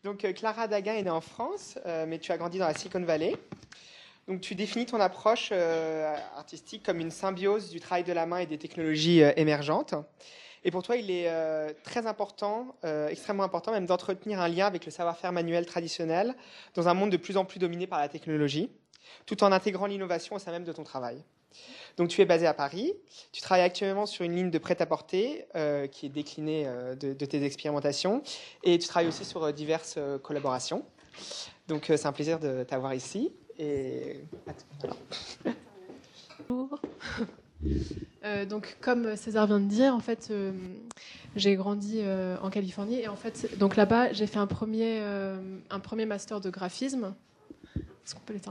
Donc, Clara Daguin est née en France, mais tu as grandi dans la Silicon Valley. Donc, tu définis ton approche artistique comme une symbiose du travail de la main et des technologies émergentes. Et pour toi, il est très important, extrêmement important même, d'entretenir un lien avec le savoir-faire manuel traditionnel dans un monde de plus en plus dominé par la technologie, tout en intégrant l'innovation au sein même de ton travail. Donc, tu es basé à Paris. Tu travailles actuellement sur une ligne de prêt-à-porter qui est déclinée de tes expérimentations. Et tu travailles aussi sur diverses collaborations. Donc, c'est un plaisir de t'avoir ici. Et voilà. Bonjour. Donc, comme César vient de dire, en fait, j'ai grandi en Californie. Et en fait, donc là-bas, j'ai fait un premier master de graphisme. Est-ce qu'on peut l'éteindre ?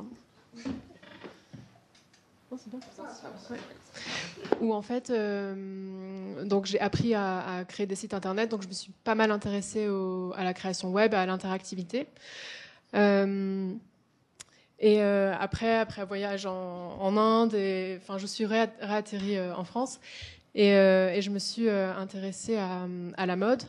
Non, c'est bien. Ouais. Où en fait, donc j'ai appris à créer des sites internet. Donc je me suis pas mal intéressée à la création web, à l'interactivité. Après un voyage en Inde, je suis réatterrie en France et je me suis intéressée à la mode.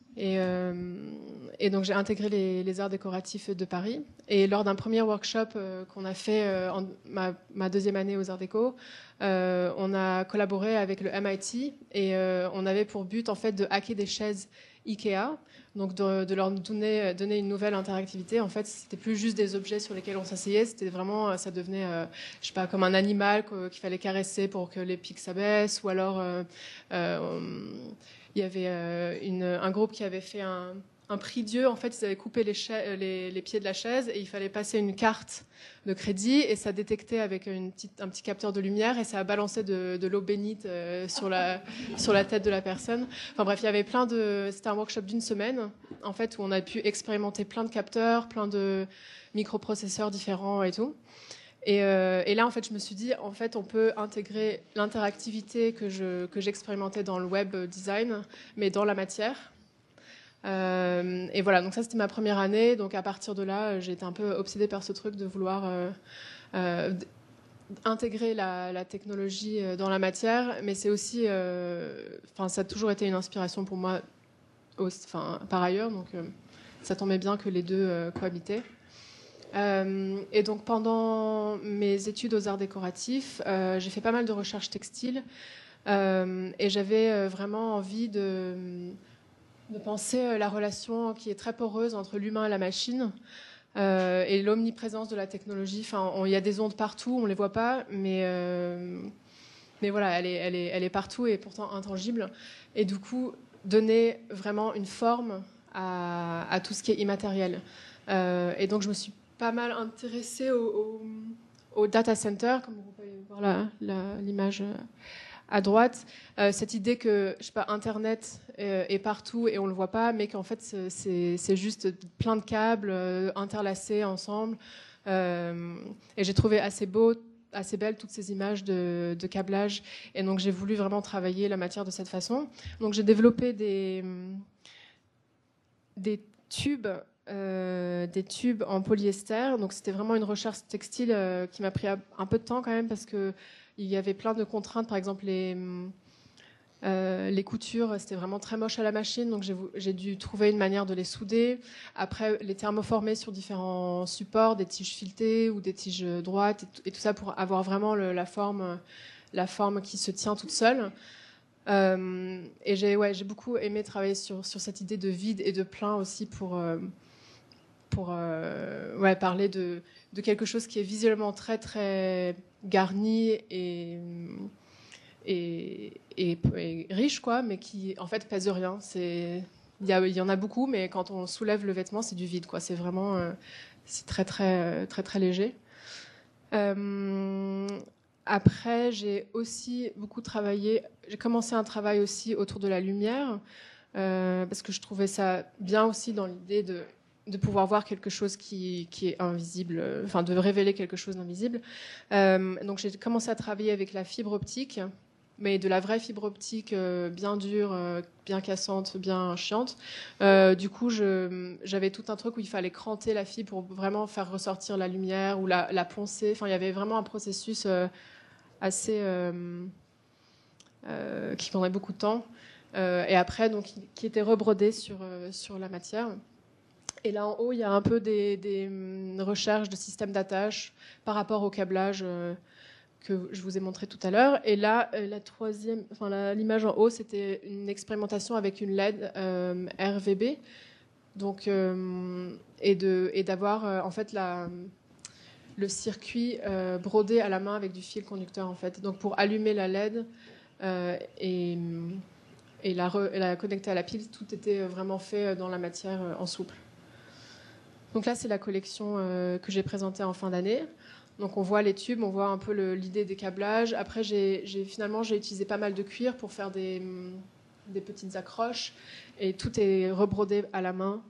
Et donc j'ai intégré les arts décoratifs de Paris. Et lors d'un premier workshop qu'on a fait en ma deuxième année aux arts déco, on a collaboré avec le MIT et on avait pour but en fait de hacker des chaises Ikea, donc de leur donner une nouvelle interactivité. En fait, c'était plus juste des objets sur lesquels on s'asseyait, c'était vraiment, ça devenait, je sais pas, comme un animal qu'il fallait caresser pour que les pics s'abaissent, ou alors il y avait un groupe qui avait fait un prix Dieu. En fait, ils avaient coupé les pieds de la chaise et il fallait passer une carte de crédit et ça détectait avec un petit capteur de lumière et ça a balancé de l'eau bénite sur la tête de la personne. Enfin bref, il y avait c'était un workshop d'une semaine en fait où on a pu expérimenter plein de capteurs, plein de microprocesseurs différents et tout. Et là, en fait, je me suis dit, en fait, on peut intégrer l'interactivité que j'expérimentais dans le web design, mais dans la matière. Et voilà, donc ça, c'était ma première année. Donc à partir de là, j'ai été un peu obsédée par ce truc de vouloir intégrer la technologie dans la matière. Mais c'est aussi, ça a toujours été une inspiration pour moi, par ailleurs. Donc ça tombait bien que les deux cohabitaient. Et donc pendant mes études aux arts décoratifs, j'ai fait pas mal de recherches textiles et j'avais vraiment envie de penser la relation qui est très poreuse entre l'humain et la machine et l'omniprésence de la technologie. Enfin, il y a des ondes partout, on les voit pas, mais voilà, elle est partout et pourtant intangible. Et du coup, donner vraiment une forme à tout ce qui est immatériel. Et donc je me suis pas mal intéressée au data center, comme vous pouvez voir l'image à droite. Cette idée que, je sais pas, Internet est partout et on le voit pas, mais qu'en fait c'est juste plein de câbles interlacés ensemble. Et j'ai trouvé assez belles toutes ces images de câblage. Et donc j'ai voulu vraiment travailler la matière de cette façon. Donc j'ai développé des tubes. Des tubes en polyester. Donc c'était vraiment une recherche textile qui m'a pris un peu de temps quand même parce que il y avait plein de contraintes. Par exemple les coutures, c'était vraiment très moche à la machine, donc j'ai dû trouver une manière de les souder. Après, les thermoformer sur différents supports, des tiges filetées ou des tiges droites et tout ça pour avoir vraiment la forme qui se tient toute seule. Et j'ai beaucoup aimé travailler sur cette idée de vide et de plein aussi pour parler de quelque chose qui est visuellement très très garni et riche, quoi, mais qui en fait pèse rien. Il y en a beaucoup, mais quand on soulève le vêtement, c'est du vide, quoi. C'est vraiment c'est très très très très léger. Après, j'ai aussi beaucoup travaillé. J'ai commencé un travail aussi autour de la lumière parce que je trouvais ça bien aussi dans l'idée de pouvoir voir quelque chose qui est invisible, enfin de révéler quelque chose d'invisible. Donc j'ai commencé à travailler avec la fibre optique, mais de la vraie fibre optique bien dure, bien cassante, bien chiante. Du coup, j'avais tout un truc où il fallait cranter la fibre pour vraiment faire ressortir la lumière ou la poncer. Enfin, il y avait vraiment un processus assez qui prenait beaucoup de temps. Et après, donc, qui était rebrodé sur la matière. Et là en haut, il y a un peu des recherches de systèmes d'attache par rapport au câblage que je vous ai montré tout à l'heure. Et là, l'image en haut, c'était une expérimentation avec une LED RVB. Donc, et d'avoir en fait le circuit brodé à la main avec du fil conducteur en fait. Donc pour allumer la LED et la connecter à la pile, tout était vraiment fait dans la matière en souple. Donc là, c'est la collection que j'ai présentée en fin d'année. Donc on voit les tubes, on voit un peu l'idée des câblages. Après, finalement, j'ai utilisé pas mal de cuir pour faire des petites accroches. Et tout est rebrodé à la main.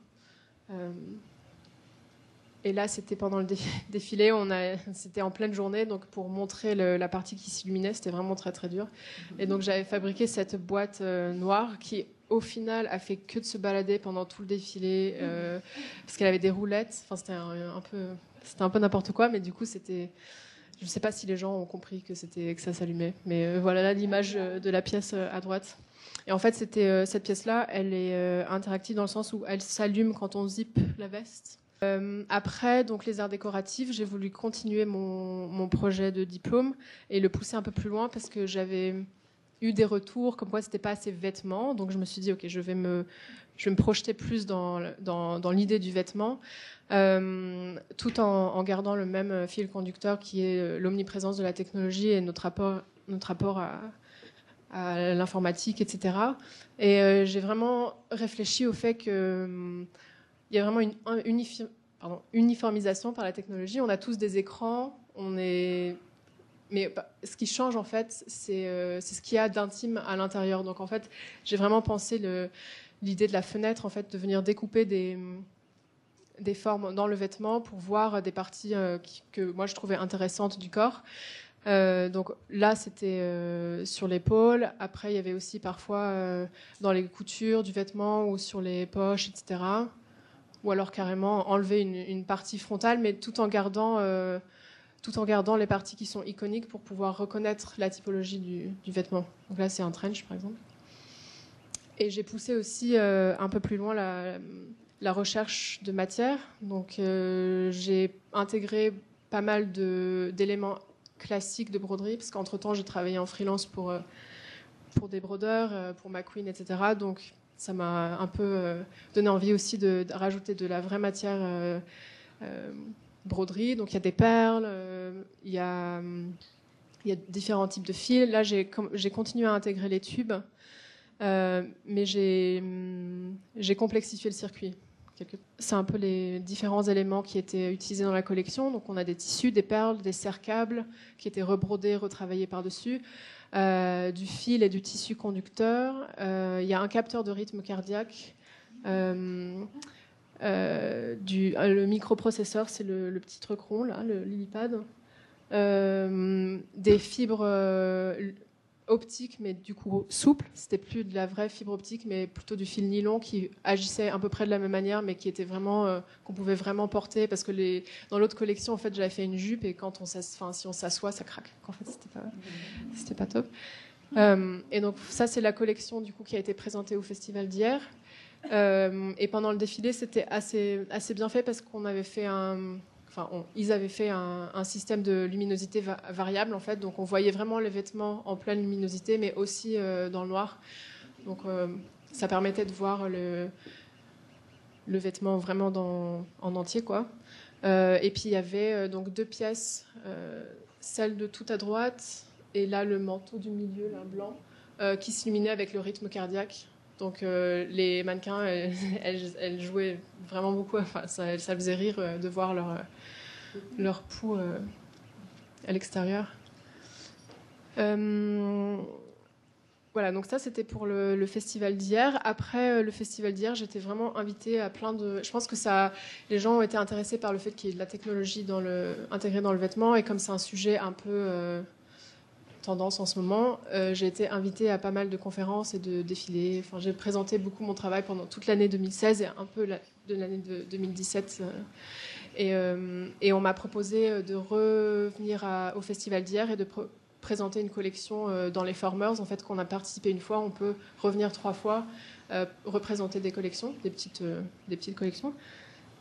Et là, c'était pendant le défilé. C'était en pleine journée. Donc pour montrer la partie qui s'illuminait, c'était vraiment très, très dur. Et donc j'avais fabriqué cette boîte noire qui, au final, a fait que de se balader pendant tout le défilé. Parce qu'elle avait des roulettes. Enfin, c'était un peu n'importe quoi, mais du coup, c'était. Je ne sais pas si les gens ont compris que ça s'allumait. Mais voilà là, l'image de la pièce à droite. Et en fait, cette pièce-là, elle est interactive dans le sens où elle s'allume quand on zippe la veste. Après, donc les arts décoratifs, j'ai voulu continuer mon projet de diplôme et le pousser un peu plus loin parce que j'avais eu des retours comme quoi c'était pas assez vêtement. Donc je me suis dit, ok, je vais me projeter plus dans l'idée du vêtement. Tout en gardant le même fil conducteur qui est l'omniprésence de la technologie et notre rapport à l'informatique, etc. Et j'ai vraiment réfléchi au fait que il y a vraiment une uniformisation par la technologie. On a tous des écrans, mais ce qui change en fait, c'est ce qu'il y a d'intime à l'intérieur. Donc en fait, j'ai vraiment pensé l'idée de la fenêtre, en fait, de venir découper des formes dans le vêtement pour voir des parties que moi je trouvais intéressantes du corps. Donc là, c'était sur l'épaule. Après, il y avait aussi parfois dans les coutures du vêtement ou sur les poches, etc. Ou alors carrément enlever une partie frontale, mais tout en gardant les parties qui sont iconiques pour pouvoir reconnaître la typologie du vêtement. Donc là, c'est un trench, par exemple. Et j'ai poussé aussi un peu plus loin la recherche de matière. Donc j'ai intégré pas mal d'éléments classiques de broderie, parce qu'entre-temps, j'ai travaillé en freelance pour des brodeurs, pour McQueen, etc. Donc ça m'a un peu donné envie aussi de rajouter de la vraie matière broderie. Donc il y a des perles, il y a différents types de fils. Là, j'ai continué à intégrer les tubes, mais j'ai complexifié le circuit. C'est un peu les différents éléments qui étaient utilisés dans la collection. Donc on a des tissus, des perles, des serre-câbles qui étaient rebrodés, retravaillés par-dessus. Du fil et du tissu conducteur. Il y a un capteur de rythme cardiaque. Le microprocesseur, c'est le petit truc rond, là, le lily-pad. Des fibres optiques, mais du coup souples. C'était plus de la vraie fibre optique, mais plutôt du fil nylon qui agissait à peu près de la même manière, mais qui était vraiment qu'on pouvait vraiment porter. Parce que dans l'autre collection, en fait, j'avais fait une jupe et quand si on s'assoit, ça craque. En fait, c'était pas top. Et donc ça, c'est la collection du coup qui a été présentée au festival d'hier. Et pendant le défilé, c'était assez bien fait parce qu'on avait fait ils avaient fait un système de luminosité variable en fait, donc on voyait vraiment les vêtements en pleine luminosité, mais aussi dans le noir. Donc ça permettait de voir le vêtement vraiment en entier, quoi. Et puis il y avait donc deux pièces, celle de tout à droite et là le manteau du milieu, là, blanc, qui s'illuminait avec le rythme cardiaque. Donc les mannequins, elles jouaient vraiment beaucoup. Enfin, ça faisait rire de voir leur pouls à l'extérieur. Voilà, donc ça c'était pour le festival d'hier. Après le festival d'hier, j'étais vraiment invitée à plein de. Je pense que les gens ont été intéressés par le fait qu'il y ait de la technologie intégrée dans le vêtement, et comme c'est un sujet un peu tendance en ce moment, j'ai été invitée à pas mal de conférences et de défilés. Enfin, j'ai présenté beaucoup mon travail pendant toute l'année 2016 et un peu de l'année de 2017. Et on m'a proposé de revenir au festival d'hier et de présenter une collection dans les Formers. En fait, qu'on a participé une fois, on peut revenir 3 fois, représenter des collections, des petites collections.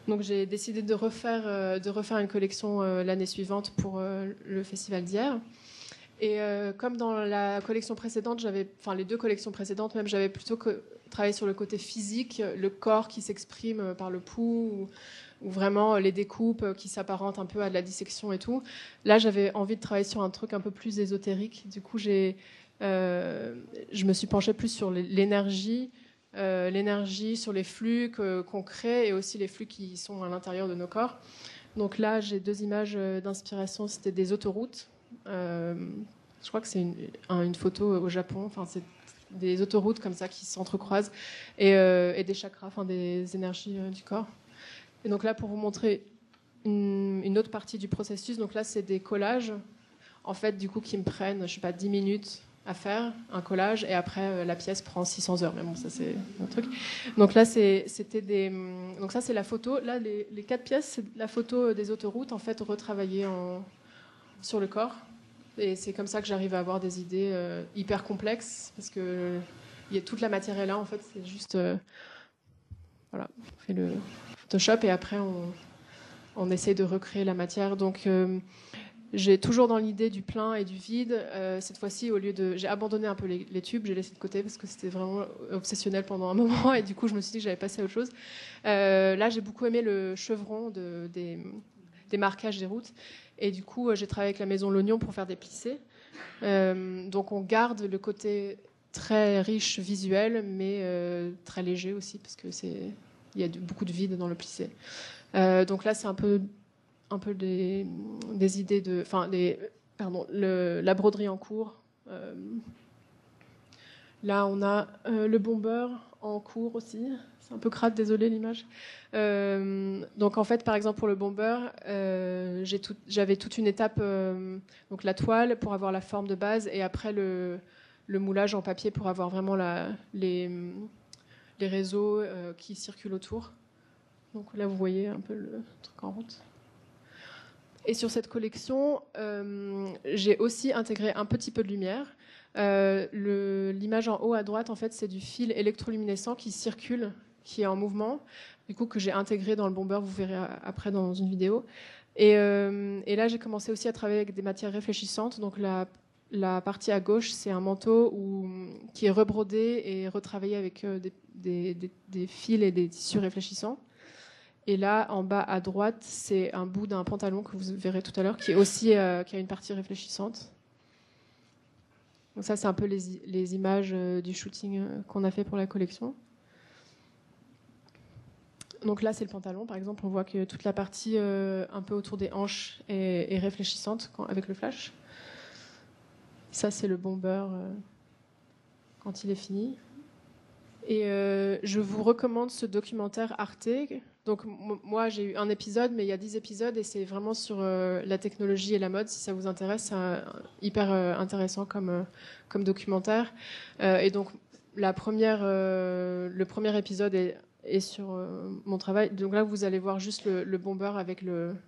Donc j'ai décidé de refaire une collection l'année suivante pour le festival d'hier. Et comme dans la collection précédente, les 2 collections précédentes, même j'avais plutôt travaillé sur le côté physique, le corps qui s'exprime par le pouls, ou vraiment les découpes qui s'apparentent un peu à de la dissection et tout. Là, j'avais envie de travailler sur un truc un peu plus ésotérique. Du coup, je me suis penchée plus sur l'énergie, sur les flux qu'on crée et aussi les flux qui sont à l'intérieur de nos corps. Donc là, j'ai 2 images d'inspiration. C'était des autoroutes. Je crois que c'est une photo au Japon. Enfin, c'est des autoroutes comme ça qui s'entrecroisent et des chakras, enfin des énergies du corps. Et donc là, pour vous montrer une autre partie du processus, donc là, c'est des collages, en fait, du coup, qui me prennent, je sais pas, 10 minutes à faire un collage, et après, la pièce prend 600 heures. Mais bon, ça, c'est un truc. Donc là, donc ça, c'est la photo. Là, les 4 pièces, c'est la photo des autoroutes, en fait, retravaillées sur le corps. Et c'est comme ça que j'arrive à avoir des idées hyper complexes, parce que toute la matière est là, en fait, c'est juste... voilà, on fait le Photoshop, et après, on essaie de recréer la matière. Donc, j'ai toujours dans l'idée du plein et du vide. Cette fois-ci, j'ai abandonné un peu les tubes, j'ai laissé de côté, parce que c'était vraiment obsessionnel pendant un moment, et du coup, je me suis dit que j'avais passé à autre chose. Là, j'ai beaucoup aimé le chevron des marquages des routes. Et du coup, j'ai travaillé avec la maison L'Oignon pour faire des plissés. Donc, on garde le côté très riche visuel, mais très léger aussi, parce que il y a beaucoup de vide dans le plissé. Donc là, c'est un peu des idées de... Enfin, la broderie en cours. Là, on a le bomber en cours aussi. C'est un peu crade, désolé l'image. Donc en fait, par exemple pour le bomber, j'avais toute une étape, donc la toile pour avoir la forme de base, et après le moulage en papier pour avoir vraiment les réseaux qui circulent autour. Donc là, vous voyez un peu le truc en route. Et sur cette collection, j'ai aussi intégré un petit peu de lumière. L'image en haut à droite, en fait, c'est du fil électroluminescent qui circule, qui est en mouvement, du coup que j'ai intégré dans le bomber, vous verrez après dans une vidéo. Et là, j'ai commencé aussi à travailler avec des matières réfléchissantes. Donc la partie à gauche, c'est un manteau qui est rebrodé et retravaillé avec des fils et des tissus réfléchissants. Et là, en bas à droite, c'est un bout d'un pantalon que vous verrez tout à l'heure, qui a une partie réfléchissante. Donc ça, c'est un peu les images du shooting qu'on a fait pour la collection. Donc là, c'est le pantalon, par exemple. On voit que toute la partie un peu autour des hanches est réfléchissante avec le flash. Ça, c'est le bomber quand il est fini. Et je vous recommande ce documentaire Arte. Donc moi, j'ai eu un épisode, mais il y a 10 épisodes, et c'est vraiment sur la technologie et la mode. Si ça vous intéresse, c'est hyper intéressant comme documentaire. Et donc le premier épisode est sur mon travail. Donc là, vous allez voir juste le bomber avec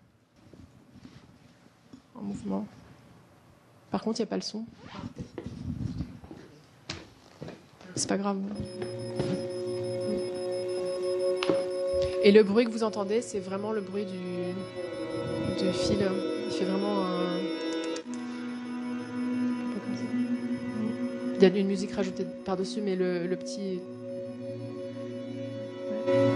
en mouvement. Par contre, il n'y a pas le son. C'est pas grave. Et le bruit que vous entendez, c'est vraiment le bruit du fil. Il fait vraiment un peu comme ça. Il y a une musique rajoutée par-dessus, mais le petit... Ouais.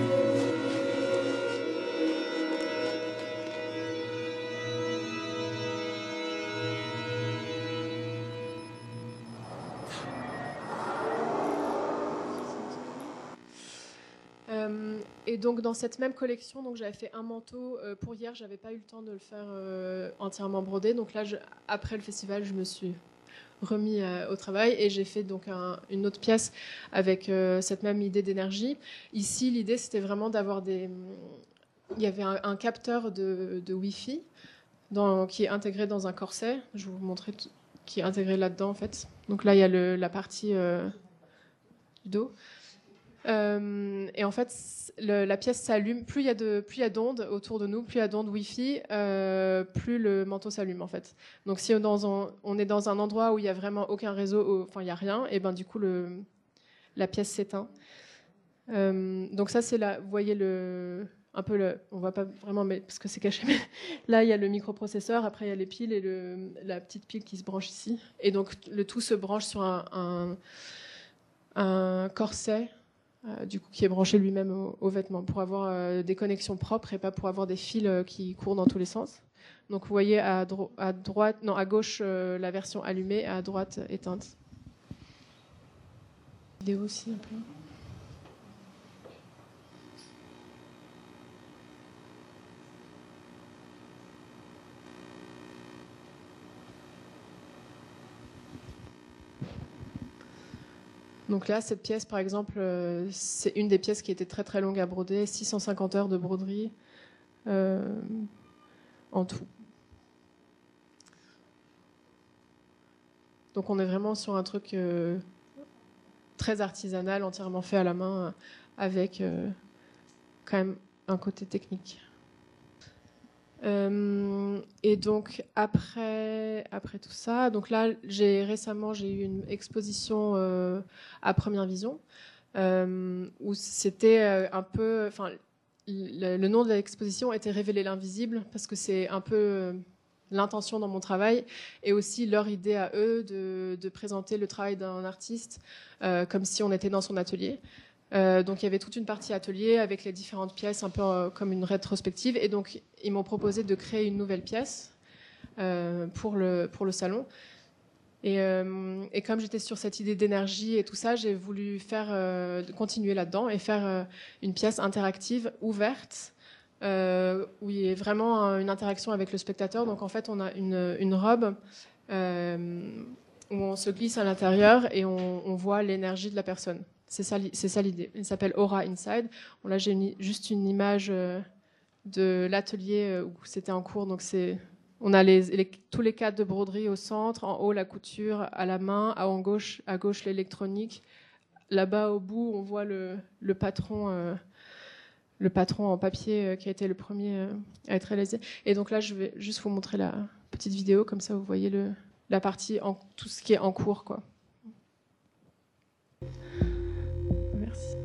Et donc dans cette même collection, donc j'avais fait un manteau pour hier. J'avais pas eu le temps de le faire entièrement brodé. Donc là, après le festival, je me suis remis au travail et j'ai fait donc une autre pièce avec cette même idée d'énergie. Ici, l'idée c'était vraiment d'avoir il y avait un capteur de Wi-Fi qui est intégré dans un corset. Je vais vous montrer qui est intégré là-dedans en fait. Donc là, il y a la partie du dos. Et en fait, la pièce s'allume. Plus il y a d'ondes autour de nous, plus il y a d'ondes Wi-Fi, plus le manteau s'allume en fait. Donc si on est dans un endroit où il y a vraiment aucun réseau, enfin il y a rien, et ben du coup la pièce s'éteint. Donc ça c'est vous voyez un peu on voit pas vraiment, mais parce que c'est caché. Mais là, il y a le microprocesseur. Après, il y a les piles et la petite pile qui se branche ici. Et donc, le tout se branche sur un corset, du coup, qui est branché lui-même au vêtement pour avoir des connexions propres et pas pour avoir des fils qui courent dans tous les sens. Donc, vous voyez à gauche la version allumée, à droite éteinte. Vidéo aussi un peu. Donc là, cette pièce, par exemple, c'est une des pièces qui était très très longue à broder, 650 heures de broderie en tout. Donc on est vraiment sur un truc très artisanal, entièrement fait à la main, avec quand même un côté technique. Et donc après tout ça, donc là récemment j'ai eu une exposition à Première Vision où c'était un peu, enfin le nom de l'exposition était Révéler l'invisible parce que c'est un peu l'intention dans mon travail et aussi leur idée à eux de présenter le travail d'un artiste comme si on était dans son atelier. Donc il y avait toute une partie atelier avec les différentes pièces, un peu comme une rétrospective. Et donc ils m'ont proposé de créer une nouvelle pièce pour le salon. Et comme j'étais sur cette idée d'énergie et tout ça, j'ai voulu continuer là-dedans et faire une pièce interactive, ouverte, où il y a vraiment une interaction avec le spectateur. Donc en fait, on a une robe où on se glisse à l'intérieur et on voit l'énergie de la personne. C'est ça l'idée. Il s'appelle Aura Inside. Bon, là, j'ai juste une image de l'atelier où c'était en cours. Donc on a tous les cadres de broderie au centre, en haut la couture, à la main, à gauche l'électronique. Là-bas au bout, on voit le patron en papier qui a été le premier à être réalisé. Et donc là, je vais juste vous montrer la petite vidéo, comme ça vous voyez la partie, tout ce qui est en cours, quoi. Merci.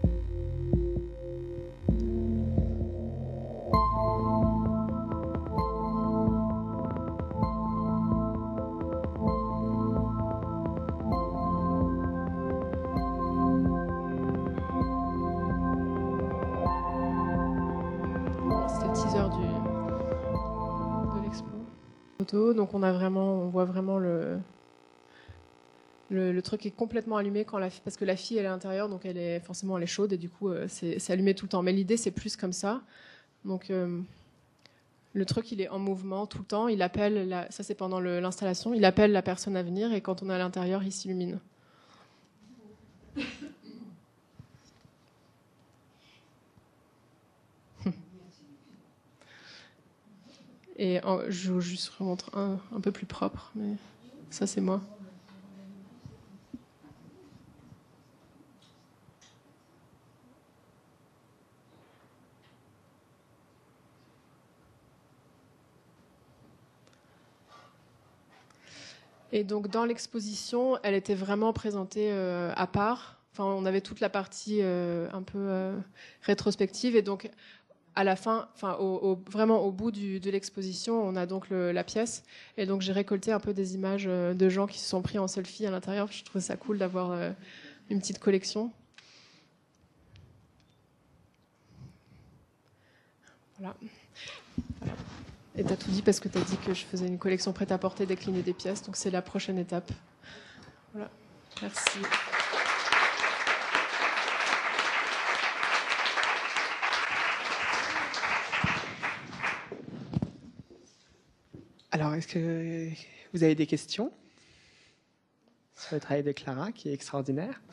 C'était le teaser de l'expo. Donc on voit vraiment le truc est complètement allumé parce que la fille elle est à l'intérieur, donc elle est chaude et du coup c'est allumé tout le temps. Mais l'idée c'est plus comme ça. Donc le truc il est en mouvement tout le temps. Il appelle ça c'est pendant l'installation. Il appelle la personne à venir et quand on est à l'intérieur il s'illumine. Et je vous juste remontre un peu plus propre, mais ça c'est moi. Et donc dans l'exposition, elle était vraiment présentée à part. Enfin, on avait toute la partie un peu rétrospective et donc à la fin, enfin vraiment au bout de l'exposition, on a donc la pièce et donc j'ai récolté un peu des images de gens qui se sont pris en selfie à l'intérieur. Je trouvais ça cool d'avoir une petite collection. Voilà. Et t'as tout dit parce que t'as dit que je faisais une collection prêt-à-porter déclinée des pièces, donc c'est la prochaine étape. Voilà, merci. Alors, est-ce que vous avez des questions sur le travail de Clara, qui est extraordinaire?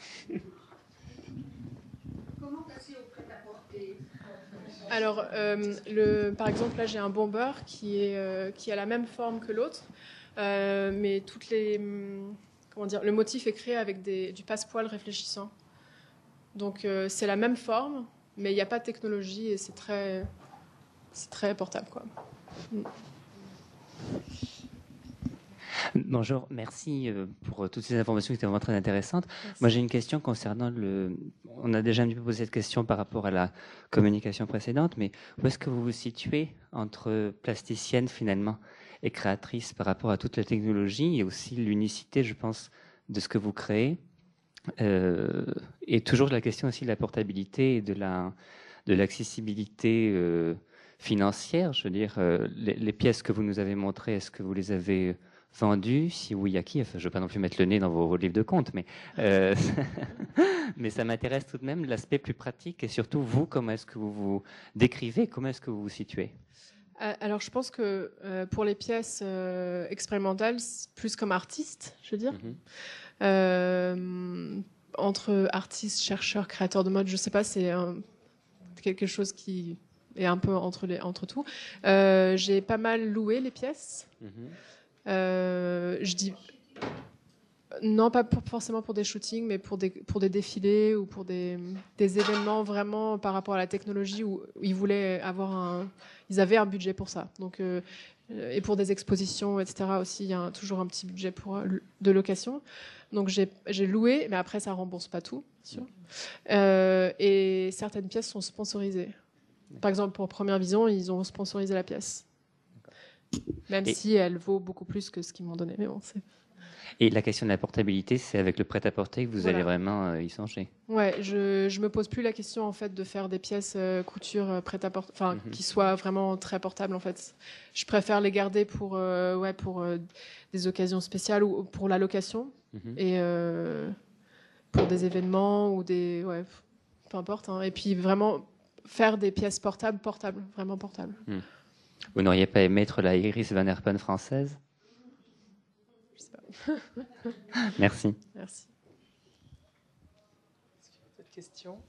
Comment passer au prêt-à-porter? Alors, par exemple, là, j'ai un bomber qui a la même forme que l'autre, mais le motif est créé avec du passepoil réfléchissant. Donc, c'est la même forme, mais il n'y a pas de technologie et c'est très portable, quoi. Bonjour, merci pour toutes ces informations qui étaient vraiment très intéressantes. Merci. Moi, j'ai une question concernant On a déjà un petit peu posé cette question par rapport à la communication précédente, mais où est-ce que vous vous situez entre plasticienne finalement et créatrice par rapport à toute la technologie et aussi l'unicité, je pense, de ce que vous créez et toujours la question aussi de la portabilité et de l'accessibilité financière. Je veux dire, les pièces que vous nous avez montrées, est-ce que vous les avez vendues? Si oui, à qui? Enfin, je ne veux pas non plus mettre le nez dans vos livres de compte, mais ça m'intéresse tout de même l'aspect plus pratique et surtout vous, comment est-ce que vous vous décrivez, comment est-ce que vous vous situez? Alors, je pense que pour les pièces expérimentales, plus comme artiste, je veux dire. Entre artistes, chercheurs, créateurs de mode, je ne sais pas, c'est quelque chose qui est un peu entre tout. J'ai pas mal loué les pièces. Je dis non, pas forcément pour des shootings, mais pour des défilés ou pour des événements vraiment par rapport à la technologie où ils voulaient ils avaient un budget pour ça. Donc, et pour des expositions, etc. aussi, il y a toujours un petit budget de location. Donc j'ai loué, mais après ça rembourse pas tout, bien sûr. Et certaines pièces sont sponsorisées. Par exemple, pour Première Vision, ils ont sponsorisé la pièce. Même si elle vaut beaucoup plus que ce qu'ils m'ont donné. Mais bon, Et la question de la portabilité, c'est avec le prêt-à-porter que vous allez vraiment y songer? Ouais, je me pose plus la question en fait de faire des pièces couture prêt-à-porter, enfin qui soient vraiment très portables en fait. Je préfère les garder pour des occasions spéciales ou pour la location et pour des événements ou peu importe. Hein. Et puis vraiment faire des pièces portables, vraiment portables. Vous n'auriez pas aimé être la Iris Van Herpen française? Je sais pas. Merci. Merci. Est-ce qu'il y a d'autres questions?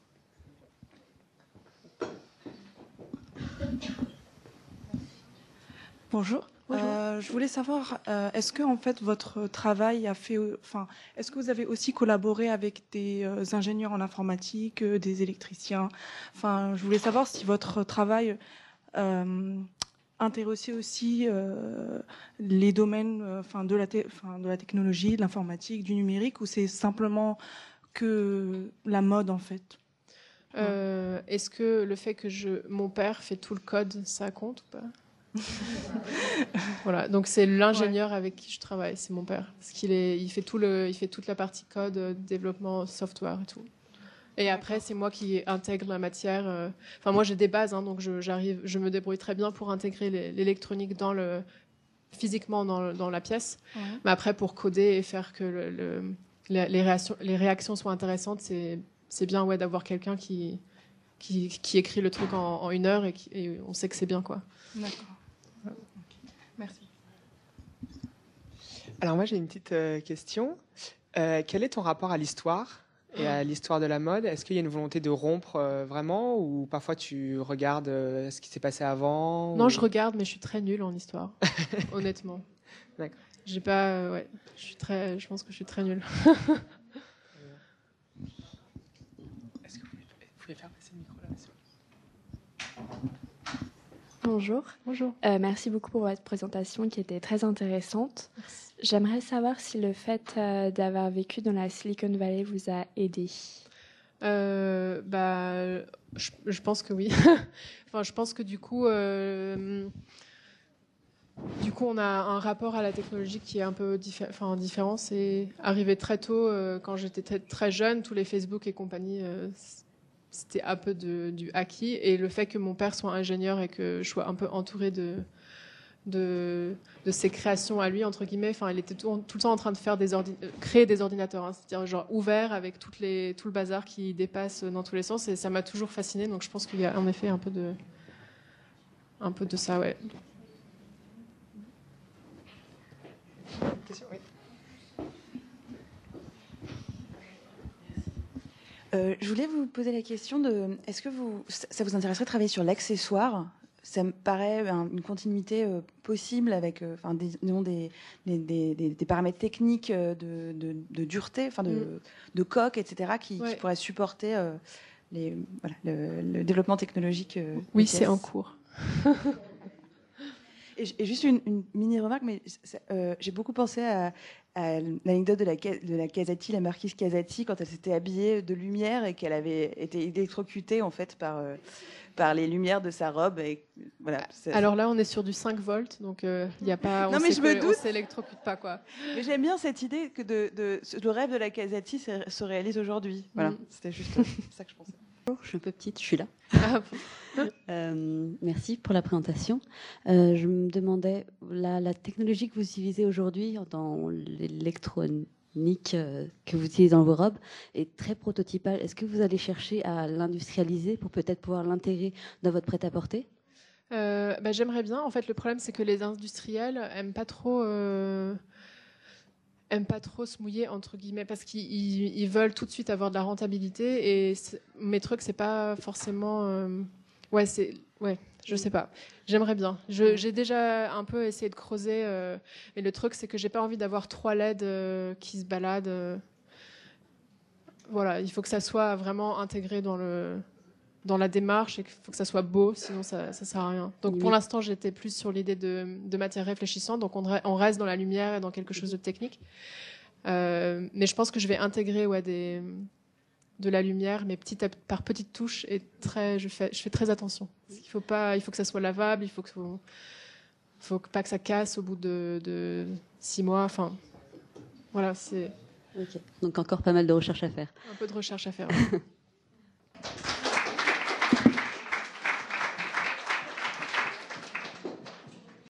Bonjour. Je voulais savoir, est-ce que en fait votre travail est-ce que vous avez aussi collaboré avec des ingénieurs en informatique, des électriciens? Enfin, je voulais savoir si votre travail intéressait aussi les domaines, de la technologie, de l'informatique, du numérique, ou c'est simplement que la mode en fait? Est-ce que le fait que mon père fait tout le code, ça compte ou pas? Voilà, donc c'est l'ingénieur avec qui je travaille, c'est mon père, parce il fait toute la partie code, développement, software et tout. Et après, c'est moi qui intègre la matière. Enfin, moi j'ai des bases, hein, donc je me débrouille très bien pour intégrer l'électronique physiquement dans la pièce. Ouais. Mais après, pour coder et faire que les réactions soient intéressantes, c'est bien d'avoir quelqu'un qui écrit le truc en 1 heure et on sait que c'est bien, quoi. D'accord. Okay. Merci. Alors moi j'ai une petite question. Quel est ton rapport à l'histoire et à l'histoire de la mode? Est-ce qu'il y a une volonté de rompre vraiment, ou parfois tu regardes ce qui s'est passé avant? Non, je regarde, mais je suis très nulle en histoire, honnêtement. D'accord. J'ai pas, je pense que je suis très nulle. Est-ce que vous pouvez faire passer le micro là? Bonjour. Bonjour. Merci beaucoup pour votre présentation qui était très intéressante. Merci. J'aimerais savoir si le fait d'avoir vécu dans la Silicon Valley vous a aidé. Je pense que oui. Enfin, je pense que du coup, on a un rapport à la technologie qui est un peu différent. C'est arrivé très tôt, quand j'étais très jeune, tous les Facebook et compagnie. C'était un peu du acquis, et le fait que mon père soit ingénieur et que je sois un peu entourée de ses créations à lui, entre guillemets, enfin, il était tout le temps en train de faire créer des ordinateurs, hein, c'est-à-dire genre ouvert avec tout le bazar qui dépasse dans tous les sens, et ça m'a toujours fascinée, donc je pense qu'il y a en effet un peu de ça, ouais. Question, oui. Je voulais vous poser la question de, est-ce que ça vous intéresserait de travailler sur l'accessoire? Ça me paraît une continuité possible avec des paramètres techniques de dureté, de coque, etc., qui pourraient supporter le développement technologique. Oui, c'est en cours. Et juste une mini remarque, mais j'ai beaucoup pensé à l'anecdote de la Casati, la marquise Casati, quand elle s'était habillée de lumière et qu'elle avait été électrocutée en fait par les lumières de sa robe. Et voilà. Alors là, on est sur du 5 volts, donc il y a pas. Non, mais je me doute. On s'électrocute pas, quoi. Mais j'aime bien cette idée que le rêve de la Casati se réalise aujourd'hui. Voilà, c'était juste ça que je pensais. Je suis un peu petite, je suis là. Ah, Merci pour la présentation. Je me demandais, la technologie que vous utilisez aujourd'hui dans l'électronique que vous utilisez dans vos robes est très prototypale. Est-ce que vous allez chercher à l'industrialiser pour peut-être pouvoir l'intégrer dans votre prêt-à-porter ? J'aimerais bien. En fait, le problème, c'est que les industriels aiment pas trop se mouiller entre guillemets parce qu'ils veulent tout de suite avoir de la rentabilité et mes trucs c'est pas forcément je sais pas, j'aimerais bien, j'ai déjà un peu essayé de creuser mais le truc c'est que j'ai pas envie d'avoir 3 LED qui se baladent, voilà, il faut que ça soit vraiment intégré dans la démarche et qu'il faut que ça soit beau, sinon ça sert à rien. Donc pour l'instant, j'étais plus sur l'idée de matière réfléchissante, donc on reste dans la lumière et dans quelque chose de technique. Mais je pense que je vais intégrer de la lumière, mais par petites touches et je fais très attention. Il faut que ça soit lavable, il faut pas que ça casse au bout de 6 mois. Enfin, voilà, c'est. Okay. Donc encore pas mal de recherche à faire. Un peu de recherche à faire. Ouais.